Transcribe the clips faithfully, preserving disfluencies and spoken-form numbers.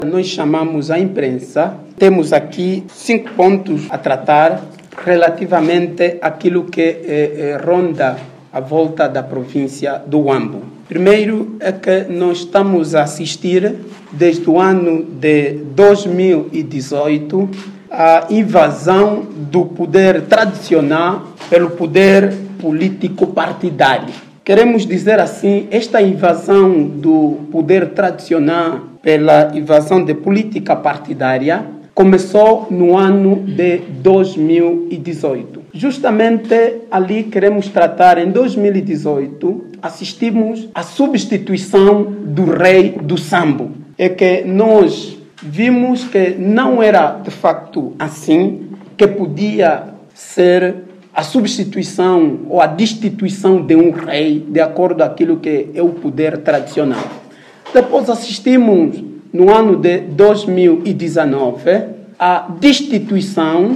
Nós chamamos a imprensa, temos aqui cinco pontos a tratar relativamente àquilo que eh, eh, ronda a volta da província do Huambo. Primeiro é que nós estamos a assistir, desde o ano de dois mil e dezoito, à invasão do poder tradicional pelo poder político partidário. Queremos dizer assim, esta invasão do poder tradicional pela invasão de política partidária começou no ano de dois mil e dezoito. Justamente ali queremos tratar, em dois mil e dezoito, assistimos à substituição do rei do Sambo. É que nós vimos que não era de facto assim que podia ser a substituição ou a destituição de um rei de acordo com aquilo que é o poder tradicional. Depois assistimos, no ano de dois mil e dezenove, a destituição,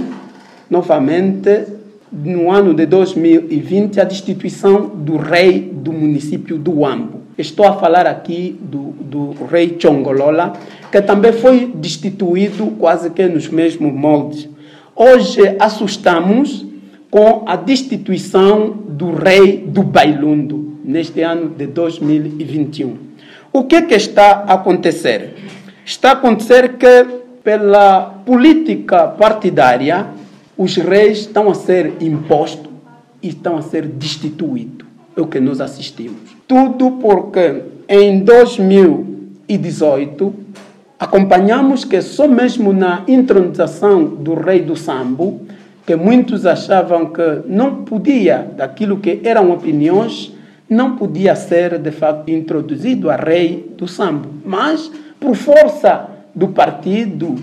novamente, no ano de dois mil e vinte, a destituição do rei do município do Huambo. Estou a falar aqui do, do rei Chongolola, que também foi destituído quase que nos mesmos moldes. Hoje assustamos com a destituição do rei do Bailundo, neste ano de dois mil e vinte e um. O que, que está a acontecer? Está a acontecer que, pela política partidária, os reis estão a ser impostos e estão a ser destituídos. É o que nós assistimos. Tudo porque, em dois mil e dezoito, acompanhamos que só mesmo na intronização do rei do Sambo, que muitos achavam que não podia, daquilo que eram opiniões, não podia ser, de facto, introduzido a rei do Sambo. Mas, por força do partido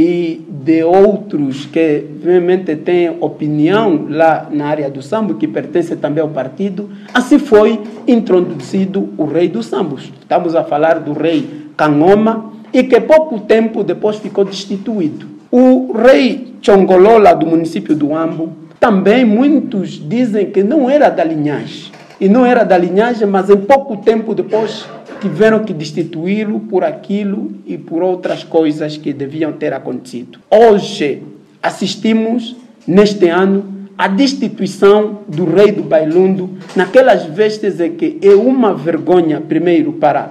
e de outros que, realmente, têm opinião lá na área do Sambo, que pertence também ao partido, assim foi introduzido o rei do Sambo. Estamos a falar do rei Kangoma, e que pouco tempo depois ficou destituído. O rei Chongolola, do município do Huambo, também muitos dizem que não era da linhagem. E não era da linhagem, mas em pouco tempo depois tiveram que destituí-lo por aquilo e por outras coisas que deviam ter acontecido. Hoje assistimos, neste ano, à destituição do rei do Bailundo, naquelas vestes em que é uma vergonha, primeiro, para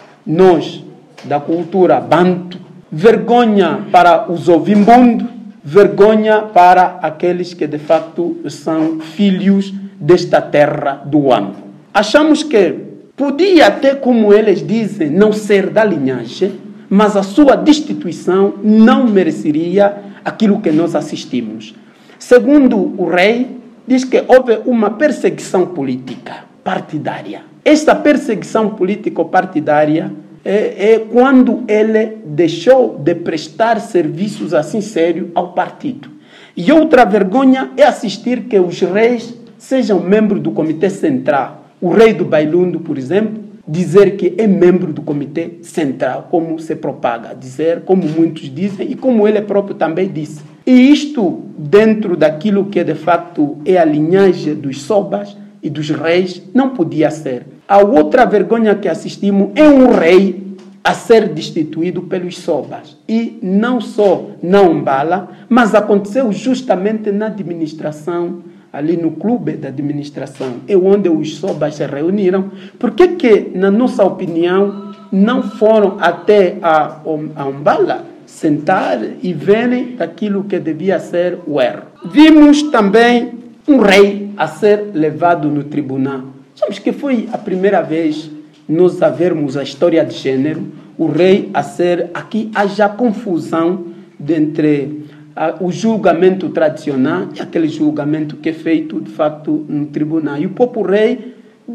nós, da cultura banto, vergonha para os ovimbundos, vergonha para aqueles que de facto são filhos desta terra do Huambo. Achamos que podia até, como eles dizem, não ser da linhagem, mas a sua destituição não mereceria aquilo que nós assistimos. Segundo o rei, diz que houve uma perseguição política partidária. Esta perseguição político-partidária É, é quando ele deixou de prestar serviços assim sérios ao partido. E outra vergonha é assistir que os reis sejam membros do Comitê Central. O rei do Bailundo, por exemplo, dizer que é membro do Comitê Central, como se propaga, dizer, como muitos dizem, e como ele próprio também disse. E isto dentro daquilo que de facto é a linhagem dos Sobas e dos reis, não podia ser. A outra vergonha que assistimos é um rei a ser destituído pelos Sobas. E não só na Umbala, mas aconteceu justamente na administração, ali no clube da administração, é onde os Sobas se reuniram. Por que que, na nossa opinião, não foram até a, a Umbala sentar e verem aquilo que devia ser o erro? Vimos também um rei a ser levado no tribunal. Sabemos que foi a primeira vez nós a vermos a história de gênero, o rei a ser, aqui haja confusão entre a, o julgamento tradicional e aquele julgamento que é feito, de facto, no tribunal. E o próprio rei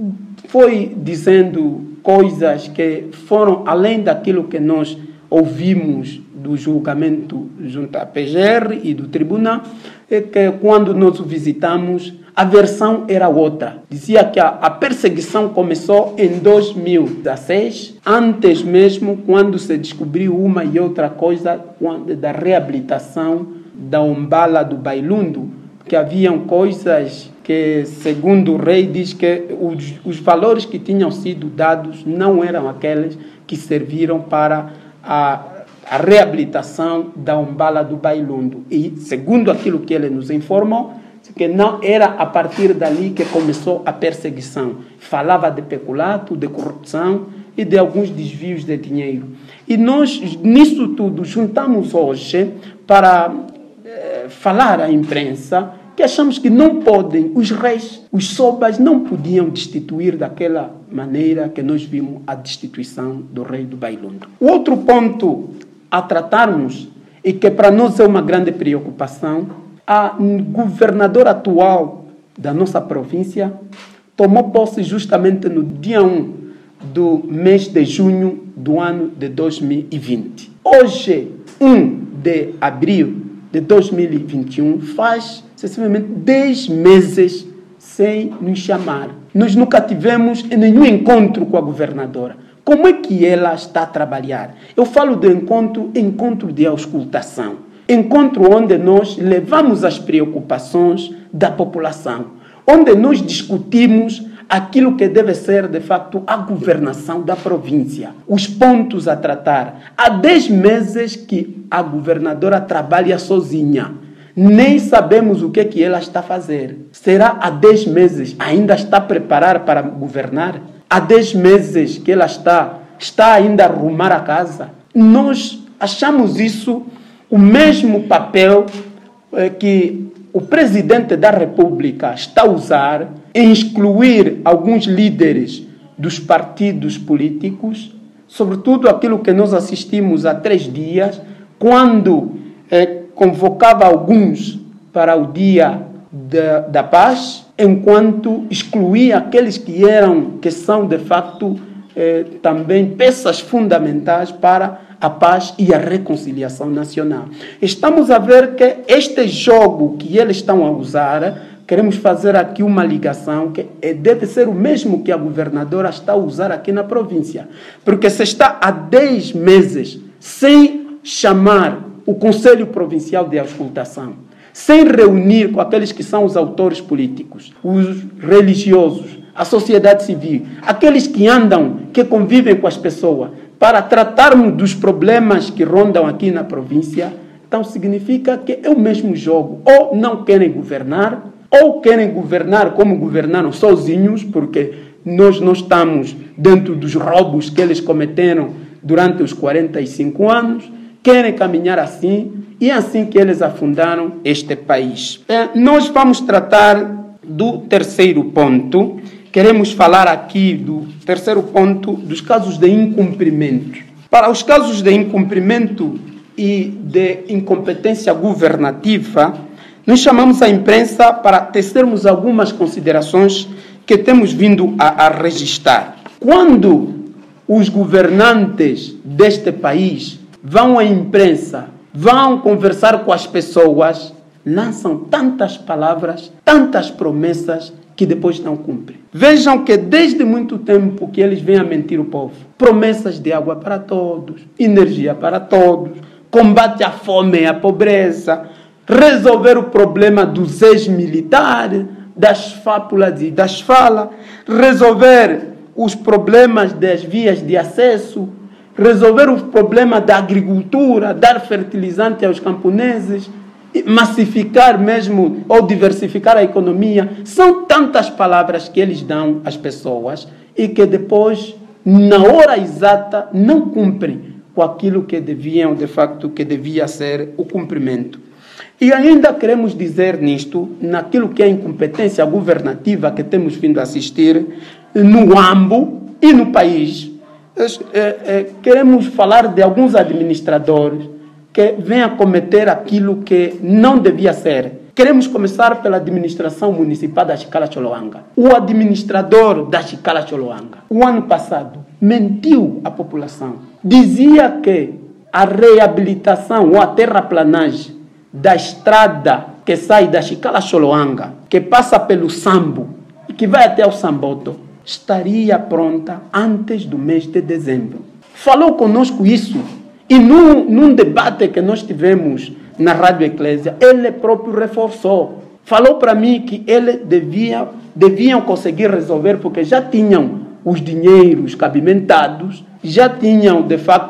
foi dizendo coisas que foram além daquilo que nós ouvimos do julgamento junto à P G R e do tribunal, é que quando nós o visitamos, a versão era outra. Dizia que a, a perseguição começou em dois mil e dezesseis, antes mesmo, quando se descobriu uma e outra coisa quando, da reabilitação da Umbala do Bailundo, que haviam coisas que, segundo o rei, diz que os, os valores que tinham sido dados não eram aqueles que serviram para a a reabilitação da Umbala do Bailundo. E, segundo aquilo que ele nos informou, que não era a partir dali que começou a perseguição. Falava de peculato, de corrupção e de alguns desvios de dinheiro. E nós, nisso tudo, juntamos hoje para eh, falar à imprensa que achamos que não podem, os reis, os sobas não podiam destituir daquela maneira que nós vimos a destituição do rei do Bailundo. O outro ponto a tratarmos, e que para nós é uma grande preocupação, a governadora atual da nossa província tomou posse justamente no dia um do mês de junho do ano de dois mil e vinte. Hoje, um de abril de dois mil e vinte e um, faz excessivamente dez meses sem nos chamar. Nós nunca tivemos nenhum encontro com a governadora. Como é que ela está a trabalhar? Eu falo de encontro, encontro de auscultação. Encontro onde nós levamos as preocupações da população, onde nós discutimos aquilo que deve ser, de facto, a governação da província, os pontos a tratar. Há dez meses que a governadora trabalha sozinha. Nem sabemos o que, que ela está a fazer. Será há dez meses ainda está a preparar para governar? Há dez meses que ela está, está ainda a arrumar a casa? Nós achamos isso o mesmo papel eh, que o presidente da República está a usar em excluir alguns líderes dos partidos políticos, sobretudo aquilo que nós assistimos há três dias, quando eh, convocava alguns para o dia da, da paz, enquanto excluía aqueles que eram, que são de facto eh, também peças fundamentais para a paz e a reconciliação nacional. Estamos a ver que este jogo que eles estão a usar, queremos fazer aqui uma ligação que deve ser o mesmo que a governadora está a usar aqui na província. Porque se está há dez meses sem chamar o Conselho Provincial de Auscultação, sem reunir com aqueles que são os autores políticos, os religiosos, a sociedade civil, aqueles que andam, que convivem com as pessoas, para tratarmos dos problemas que rondam aqui na província, então significa que é o mesmo jogo. Ou não querem governar, ou querem governar como governaram sozinhos, porque nós não estamos dentro dos roubos que eles cometeram durante os quarenta e cinco anos, querem caminhar assim, e é assim que eles afundaram este país. É, nós vamos tratar do terceiro ponto. Queremos falar aqui do terceiro ponto, dos casos de incumprimento. Para os casos de incumprimento e de incompetência governativa, nós chamamos a imprensa para tecermos algumas considerações que temos vindo a, a registrar. Quando os governantes deste país vão à imprensa, vão conversar com as pessoas, lançam tantas palavras, tantas promessas, que depois não cumprem. Vejam que desde muito tempo que eles vêm a mentir o povo. Promessas de água para todos, energia para todos, combate à fome e à pobreza, resolver o problema dos ex-militares, das fábulas e das falas, resolver os problemas das vias de acesso, resolver o problema da agricultura, dar fertilizante aos camponeses, massificar mesmo ou diversificar a economia. São tantas palavras que eles dão às pessoas e que depois, na hora exata, não cumprem com aquilo que deviam, de facto, que devia ser o cumprimento. E ainda queremos dizer nisto, naquilo que é a incompetência governativa que temos vindo a assistir no Ambo e no país. Queremos falar de alguns administradores que vem a cometer aquilo que não devia ser. Queremos começar pela administração municipal da Chicala-Choloanga. O administrador da Chicala-Choloanga, o ano passado, mentiu à população. Dizia que a reabilitação ou a terraplanagem da estrada que sai da Chicala-Choloanga, que passa pelo Sambo e que vai até o Samboto, estaria pronta antes do mês de dezembro. Falou conosco isso. E num, num debate que nós tivemos na Rádio Eclésia, ele próprio reforçou. Falou para mim que ele devia, deviam conseguir resolver, porque já tinham os dinheiros cabimentados, já tinham, de facto,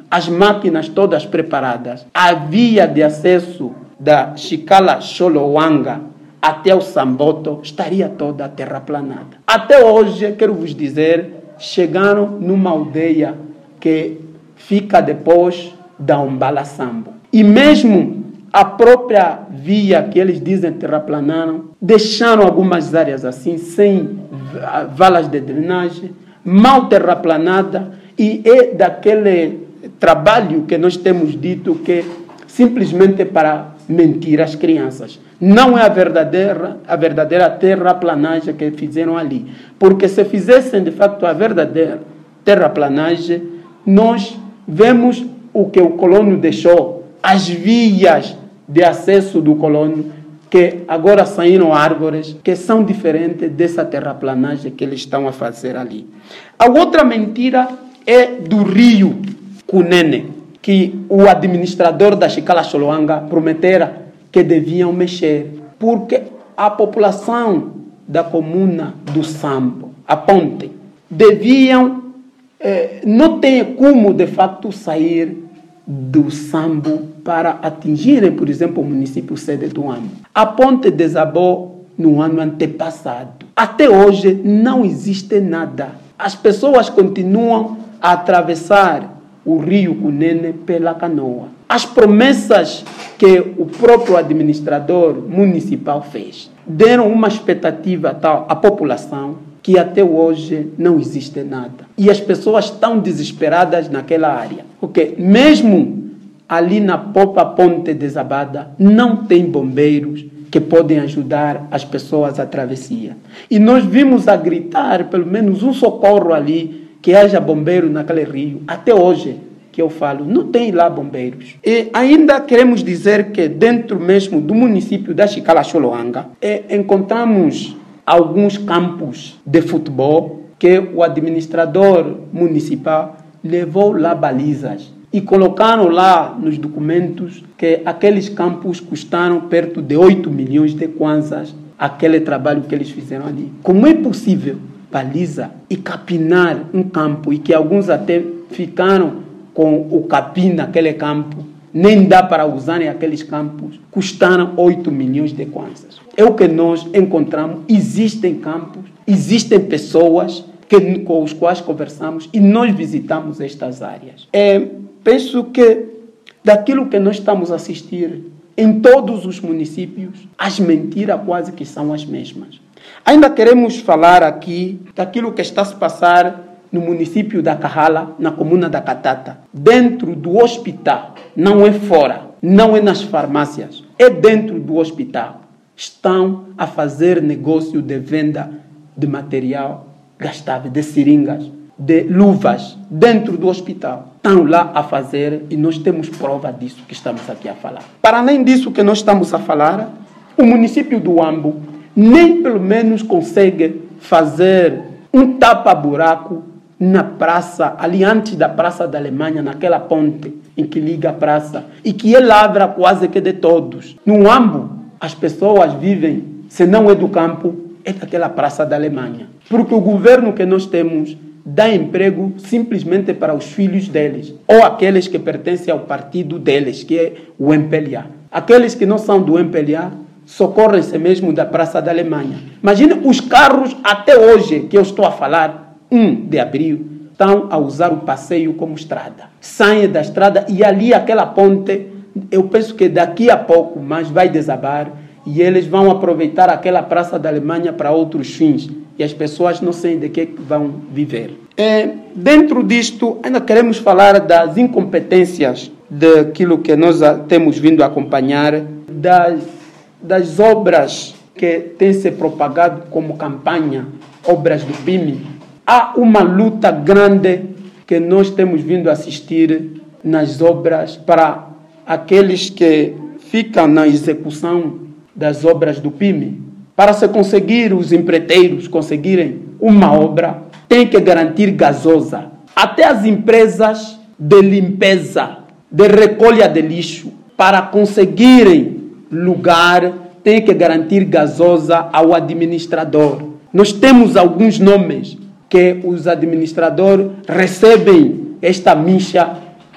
as máquinas todas preparadas, a via de acesso da Chicala-Xoloanga até o Samboto estaria toda terraplanada. Até hoje, quero vos dizer, chegaram numa aldeia que fica depois da Umbala-Sambo. E mesmo a própria via que eles dizem terraplanaram, deixaram algumas áreas assim, sem valas de drenagem, mal terraplanada, e é daquele trabalho que nós temos dito que simplesmente para mentir às crianças. Não é a verdadeira, a verdadeira terraplanagem que fizeram ali. Porque se fizessem de facto a verdadeira terraplanagem, nós vemos o que o colono deixou, as vias de acesso do colono, que agora saíram árvores que são diferentes dessa terraplanagem que eles estão a fazer ali. A outra mentira é do rio Cunene, que o administrador da Chicala-Xoloanga prometera que deviam mexer, porque a população da comuna do Sambo, a ponte, deviam, eh, não tem como de facto sair do Sambo para atingirem, por exemplo, o município sede do Ambo. A ponte desabou no ano antepassado. Até hoje não existe nada. As pessoas continuam a atravessar o rio Cunene pela canoa. As promessas que o próprio administrador municipal fez deram uma expectativa tal à população que até hoje não existe nada. E as pessoas estão desesperadas naquela área. Porque mesmo ali na própria ponte desabada, não tem bombeiros que podem ajudar as pessoas à travessia. E nós vimos a gritar, pelo menos um socorro ali, que haja bombeiro naquele rio. Até hoje, que eu falo, não tem lá bombeiros. E ainda queremos dizer que dentro mesmo do município da Chicala-Xoloanga, é, encontramos alguns campos de futebol que o administrador municipal levou lá balizas e colocaram lá nos documentos que aqueles campos custaram perto de oito milhões de kwanzas, aquele trabalho que eles fizeram ali. Como é possível baliza e capinar um campo e que alguns até ficaram com o capim naquele campo, nem dá para usarem aqueles campos, custaram oito milhões de kwanzas. É o que nós encontramos. Existem campos, existem pessoas que, com os quais conversamos e nós visitamos estas áreas. É, penso que daquilo que nós estamos a assistir em todos os municípios, as mentiras quase que são as mesmas. Ainda queremos falar aqui daquilo que está a se passar no município da Carrala, na comuna da Catata, dentro do hospital, não é fora, não é nas farmácias, é dentro do hospital. Estão a fazer negócio de venda de material gastável, de seringas, de luvas, dentro do hospital. Estão lá a fazer e nós temos prova disso que estamos aqui a falar. Para além disso que nós estamos a falar, o município do Ambo nem pelo menos consegue fazer um tapa-buraco na praça, ali antes da Praça da Alemanha, naquela ponte em que liga a praça, e que é lavra quase que de todos. No Ambo, as pessoas vivem, se não é do campo, é daquela Praça da Alemanha. Porque o governo que nós temos dá emprego simplesmente para os filhos deles, ou aqueles que pertencem ao partido deles, que é o M P L A. Aqueles que não são do M P L A socorrem-se mesmo da Praça da Alemanha. Imagine os carros, até hoje, que eu estou a falar, um de abril, estão a usar o passeio como estrada. Saem da estrada e ali aquela ponte, eu penso que daqui a pouco mais vai desabar e eles vão aproveitar aquela Praça da Alemanha para outros fins e as pessoas não sei de que vão viver. É, dentro disto, ainda queremos falar das incompetências daquilo que nós temos vindo a acompanhar, das, das obras que têm se propagado como campanha, obras do P I M E. Há uma luta grande que nós temos vindo a assistir nas obras para aqueles que ficam na execução das obras do P I M E. Para se conseguir os empreiteiros conseguirem uma obra, tem que garantir gasosa. Até as empresas de limpeza, de recolha de lixo, para conseguirem lugar, tem que garantir gasosa ao administrador. Nós temos alguns nomes que os administradores recebem esta micha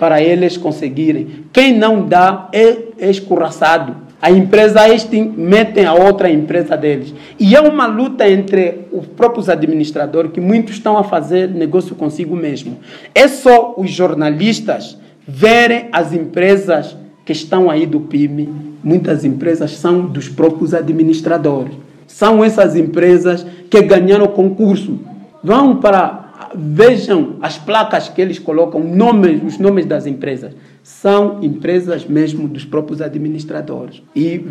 para eles conseguirem. Quem não dá é, é escorraçado. A empresa este metem a outra empresa deles. E é uma luta entre os próprios administradores, que muitos estão a fazer negócio consigo mesmo. É só os jornalistas verem as empresas que estão aí do P I M E. Muitas empresas são dos próprios administradores. São essas empresas que ganharam o concurso. Vão para... Vejam as placas que eles colocam, nomes, os nomes das empresas. São empresas mesmo dos próprios administradores. E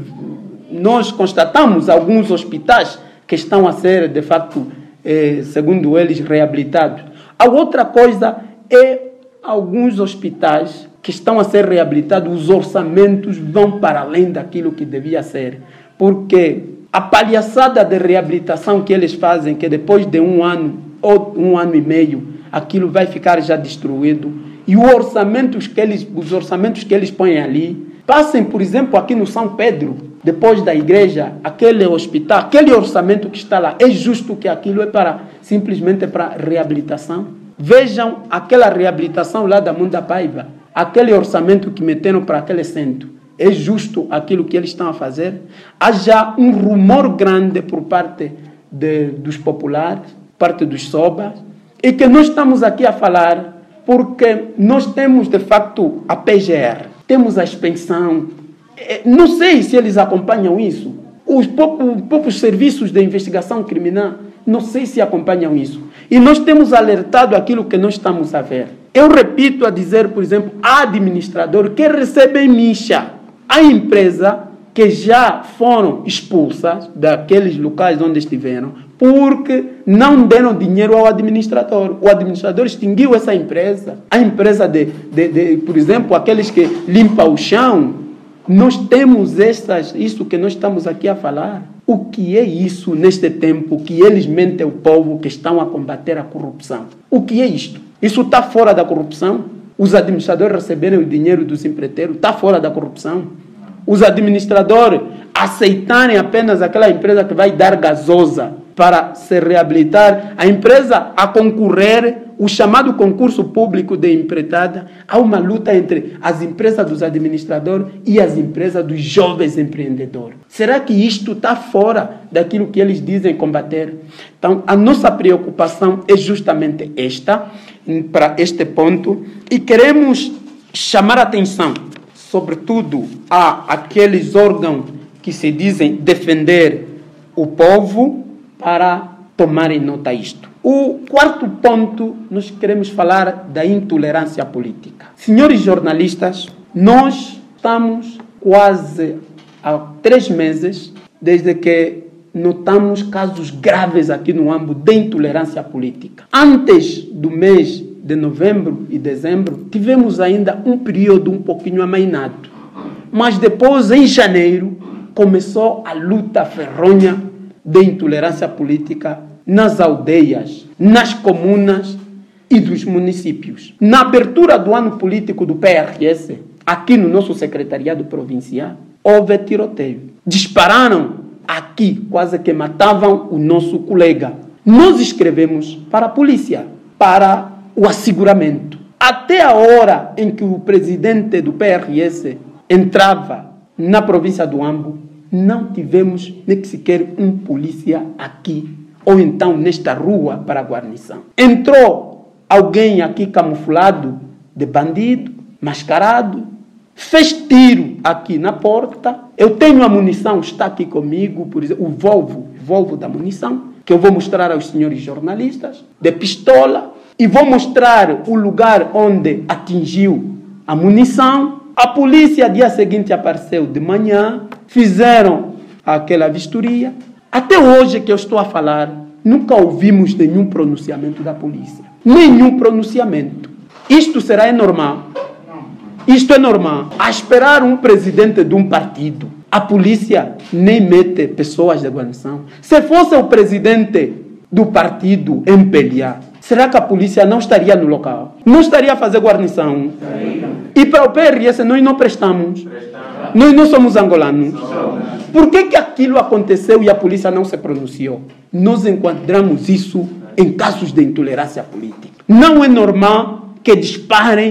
nós constatamos alguns hospitais que estão a ser, de facto, eh, segundo eles, reabilitados. A outra coisa é alguns hospitais que estão a ser reabilitados, os orçamentos vão para além daquilo que devia ser. Porque a palhaçada de reabilitação que eles fazem, que depois de um ano ou um ano e meio, aquilo vai ficar já destruído. E os orçamentos que eles, os orçamentos que eles põem ali, passem, por exemplo, aqui no São Pedro, depois da igreja, aquele hospital, aquele orçamento que está lá, é justo que aquilo é para, simplesmente para reabilitação? Vejam aquela reabilitação lá da Munda Paiva, aquele orçamento que meteram para aquele centro. É justo aquilo que eles estão a fazer? Há já um rumor grande por parte de, dos populares, parte dos sobas, e que nós estamos aqui a falar porque nós temos, de facto, a P G R, temos a expensão. Não sei se eles acompanham isso. Os próprios serviços de investigação criminal, não sei se acompanham isso. E nós temos alertado aquilo que nós estamos a ver. Eu repito a dizer, por exemplo, há administrador que recebem micha. Há empresa que já foram expulsas daqueles locais onde estiveram porque não deram dinheiro ao administrador. O administrador extinguiu essa empresa. A empresa, de, de, de por exemplo, aqueles que limpam o chão. Nós temos essas, isso que nós estamos aqui a falar. O que é isso neste tempo que eles mentem o povo que estão a combater a corrupção? O que é isto? Isso está fora da corrupção? Os administradores receberem o dinheiro dos empreiteiros? Está fora da corrupção? Os administradores aceitarem apenas aquela empresa que vai dar gasosa para se reabilitar, a empresa a concorrer, o chamado concurso público de empreitada, há uma luta entre as empresas dos administradores e as empresas dos jovens empreendedores. Será que isto está fora daquilo que eles dizem combater? Então, a nossa preocupação é justamente esta, para este ponto, e queremos chamar a atenção, sobretudo, a aqueles órgãos que se dizem defender o povo, para tomarem nota disto. O quarto ponto, nós queremos falar da intolerância política. Senhores jornalistas, nós estamos quase há três meses desde que notamos casos graves aqui no âmbito de intolerância política. Antes do mês de novembro e dezembro, tivemos ainda um período um pouquinho amainado. Mas depois, em janeiro, começou a luta ferronha de intolerância política nas aldeias, nas comunas e dos municípios. Na abertura do ano político do P R S, aqui no nosso secretariado provincial, houve tiroteio. Dispararam aqui, quase que matavam o nosso colega. Nós escrevemos para a polícia, para o asseguramento. Até a hora em que o presidente do P R S entrava na província do Ambo, não tivemos nem sequer um polícia aqui, ou então nesta rua para a guarnição. Entrou alguém aqui camuflado de bandido, mascarado, fez tiro aqui na porta. Eu tenho a munição, está aqui comigo, por exemplo, o Volvo, Volvo da munição, que eu vou mostrar aos senhores jornalistas, de pistola, e vou mostrar o lugar onde atingiu a munição. A polícia, dia seguinte, apareceu de manhã, fizeram aquela vistoria. Até hoje que eu estou a falar, nunca ouvimos nenhum pronunciamento da polícia. Nenhum pronunciamento. Isto será normal? Isto é normal. A esperar um presidente de um partido, a polícia nem mete pessoas de guarnição. Se fosse o presidente do partido empelhar, será que a polícia não estaria no local? Não estaria a fazer guarnição? E para o P R S nós não prestamos. Nós não somos angolanos. Por que que aquilo aconteceu e a polícia não se pronunciou? Nós enquadramos isso em casos de intolerância política. Não é normal que disparem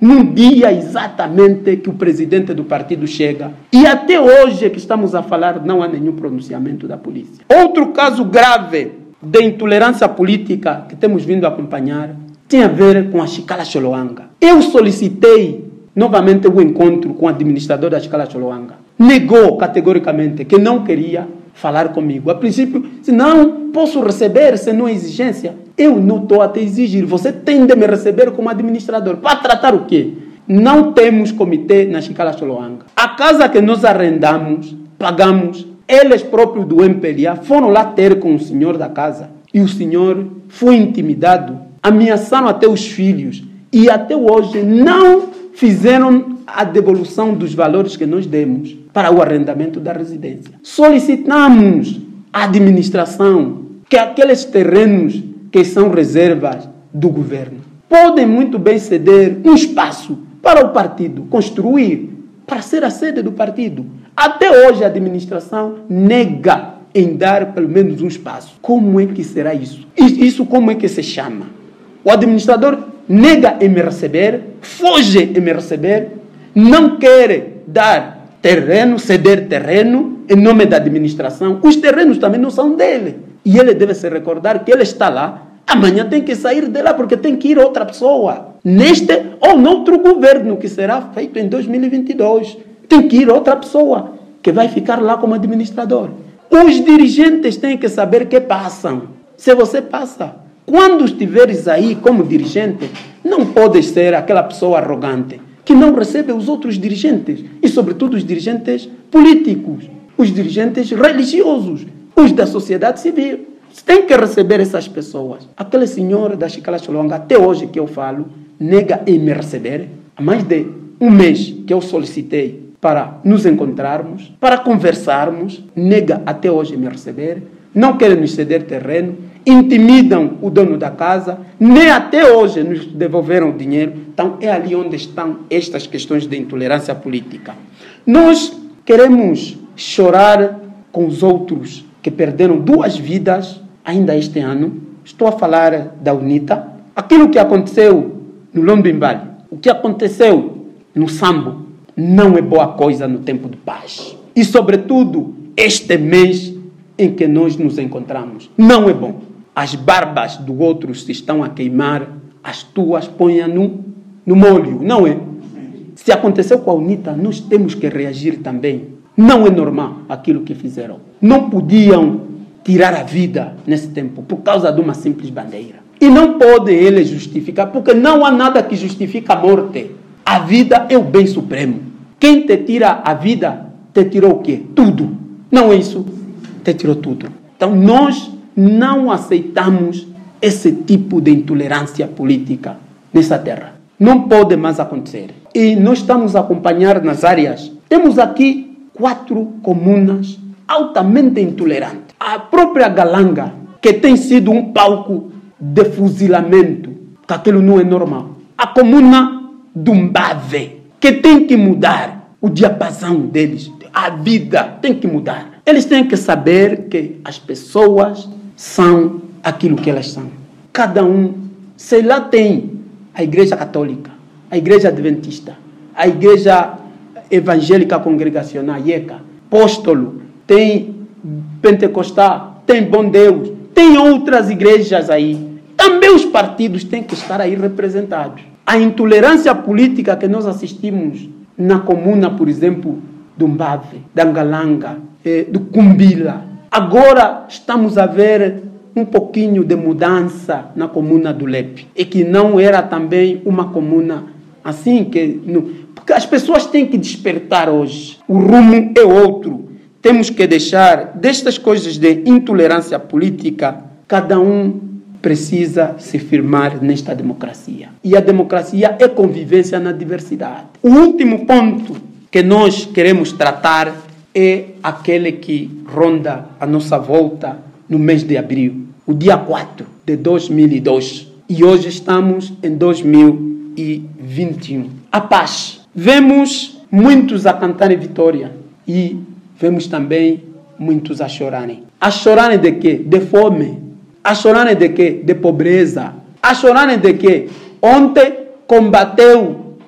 num dia exatamente que o presidente do partido chega. E até hoje que estamos a falar, não há nenhum pronunciamento da polícia. Outro caso grave de intolerância política que temos vindo a acompanhar tem a ver com a Chikala Choloanga. Eu solicitei novamente o encontro com o administrador da Chikala Choloanga. Negou categoricamente que não queria falar comigo. A princípio, se não posso receber, se não é exigência. Eu não estou a te exigir. Você tem de me receber como administrador. Para tratar o quê? Não temos comitê na Chikala Choloanga. A casa que nós arrendamos, pagamos, eles próprios do M P L A foram lá ter com o senhor da casa. E o senhor foi intimidado, ameaçaram até os filhos. E até hoje não fizeram a devolução dos valores que nós demos para o arrendamento da residência. Solicitamos à administração que aqueles terrenos que são reservas do governo podem muito bem ceder um espaço para o partido construir, para ser a sede do partido. Até hoje a administração nega em dar pelo menos um espaço. Como é que será isso? Isso como é que se chama? O administrador nega em me receber, foge em me receber, não quer dar terreno, ceder terreno em nome da administração. Os terrenos também não são dele. E ele deve se recordar que ele está lá. Amanhã tem que sair de lá porque tem que ir outra pessoa. Neste ou noutro governo que será feito em dois mil e vinte e dois. Tem que ir outra pessoa que vai ficar lá como administrador. Os dirigentes têm que saber que passam. Se você passa, quando estiveres aí como dirigente, não podes ser aquela pessoa arrogante que não recebe os outros dirigentes, e sobretudo os dirigentes políticos, os dirigentes religiosos, os da sociedade civil. Você tem que receber essas pessoas. Aquele senhor da Chikala Choloanga, até hoje que eu falo, nega em me receber. Há mais de um mês que eu solicitei para nos encontrarmos, para conversarmos, nega até hoje me receber, não querem nos ceder terreno, intimidam o dono da casa, nem até hoje nos devolveram o dinheiro. Então é ali onde estão estas questões de intolerância política. Nós queremos chorar com os outros que perderam duas vidas ainda este ano. Estou a falar da UNITA. Aquilo que aconteceu no Lombimbali, o que aconteceu no Sambo, não é boa coisa no tempo de paz. E sobretudo este mês em que nós nos encontramos. Não é bom. As barbas do outro se estão a queimar, as tuas ponham no, no molho, não é? Se aconteceu com a UNITA, nós temos que reagir também. Não é normal aquilo que fizeram. Não podiam tirar a vida nesse tempo por causa de uma simples bandeira. E não podem eles justificar, porque não há nada que justifique a morte. A vida é o bem supremo. Quem te tira a vida, te tirou o quê? Tudo. Não é isso? Te tirou tudo. Então nós não aceitamos esse tipo de intolerância política nessa terra. Não pode mais acontecer. E nós estamos a acompanhar nas áreas. Temos aqui quatro comunas altamente intolerantes. A própria Galanga, que tem sido um palco de fuzilamento, que aquilo não é normal. A comuna do Mbave, que tem que mudar o diapasão deles. A vida tem que mudar. Eles têm que saber que as pessoas são aquilo que elas são. Cada um, sei lá, tem a Igreja Católica, a Igreja Adventista, a Igreja Evangélica Congregacional, IECA, Apóstolo, tem Pentecostal, tem Bom Deus, tem outras igrejas aí. Também os partidos têm que estar aí representados. A intolerância política que nós assistimos na comuna, por exemplo, do Mbave, da Ngalanga, eh, do Cumbila. Agora estamos a ver um pouquinho de mudança na comuna do Lepe. E que não era também uma comuna assim que... No, porque as pessoas têm que despertar hoje. O rumo é outro. Temos que deixar destas coisas de intolerância política, cada um precisa se firmar nesta democracia. E a democracia é convivência na diversidade. O último ponto que nós queremos tratar é aquele que ronda a nossa volta no mês de abril, o dia quatro de dois mil e dois. E hoje estamos em dois mil e vinte e um. A paz. Vemos muitos a cantarem vitória e vemos também muitos a chorarem. A chorarem de quê? De fome. A chorarem de quê? De pobreza. A chorarem de quê? Ontem combateu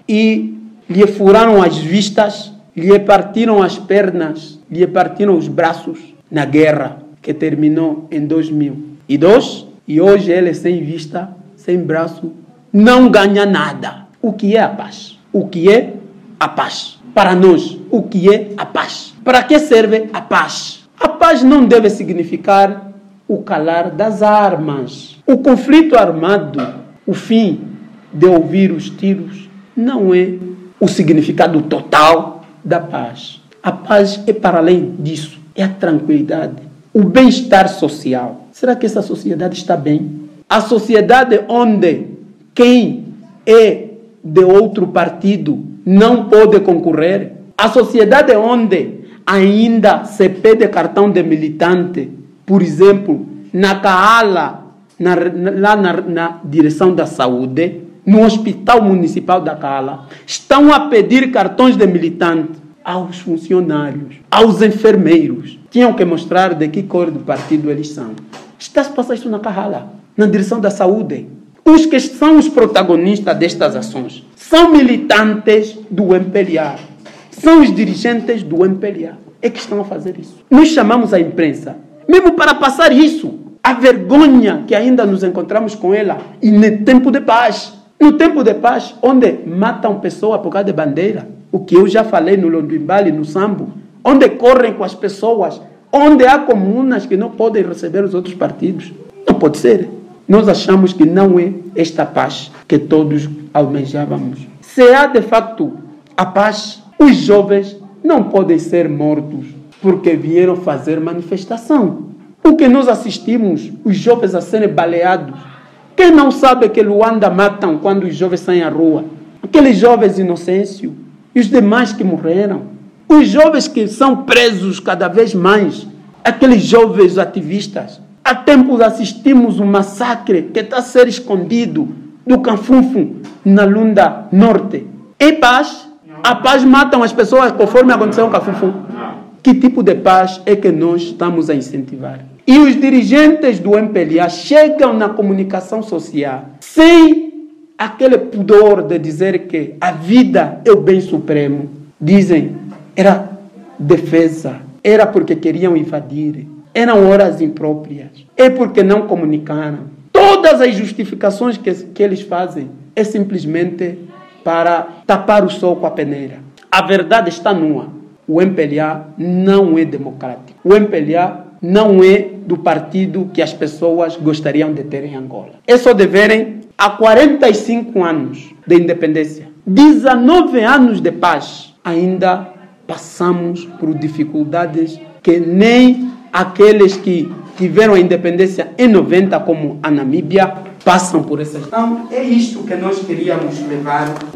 e lhe furaram as vistas, lhe partiram as pernas, lhe partiram os braços na guerra que terminou em dois mil e dois, e hoje ele sem vista, sem braço, não ganha nada. O que é a paz? O que é a paz? Para nós, o que é a paz? Para que serve a paz? A paz não deve significar o calar das armas. O conflito armado, o fim de ouvir os tiros, não é o significado total da paz. A paz é para além disso, é a tranquilidade, o bem-estar social. Será que essa sociedade está bem? A sociedade onde quem é de outro partido não pode concorrer? A sociedade onde ainda se pede cartão de militante, por exemplo, na Kahala, na, lá na, na direção da saúde, no Hospital Municipal da Kahala, estão a pedir cartões de militante aos funcionários, aos enfermeiros. Tinham que mostrar de que cor do partido eles são. Está-se passando isso na Kahala, na direção da saúde. Os que são os protagonistas destas ações são militantes do M P L A, são os dirigentes do M P L A, é que estão a fazer isso. Nós chamamos a imprensa, mesmo para passar isso, a vergonha que ainda nos encontramos com ela, e no tempo de paz. No tempo de paz, onde matam pessoas por causa de bandeira, o que eu já falei no Londimbali, no Sambo, onde correm com as pessoas, onde há comunas que não podem receber os outros partidos. Não pode ser. Nós achamos que não é esta paz que todos almejávamos. Se há de facto a paz, os jovens não podem ser mortos porque vieram fazer manifestação. O que nós assistimos, os jovens a serem baleados. Quem não sabe que Luanda matam quando os jovens saem à rua? Aqueles jovens inocêncios e os demais que morreram. Os jovens que são presos cada vez mais. Aqueles jovens ativistas. Há tempos assistimos um massacre que está a ser escondido do Canfunfo, na Lunda Norte. É paz? A paz matam as pessoas conforme aconteceu no Canfunfo. Que tipo de paz é que nós estamos a incentivar? E os dirigentes do M P L A chegam na comunicação social sem aquele pudor de dizer que a vida é o bem supremo. Dizem, era defesa, era porque queriam invadir, eram horas impróprias, é porque não comunicaram. Todas as justificações que, que eles fazem é simplesmente para tapar o sol com a peneira. A verdade está nua. O M P L A não é democrático. O M P L A não é do partido que as pessoas gostariam de ter em Angola. É só de verem, há quarenta e cinco anos de independência, dezenove anos de paz, ainda passamos por dificuldades que nem aqueles que tiveram a independência em noventa, como a Namíbia, passam por essas. Então, é isto que nós queríamos levar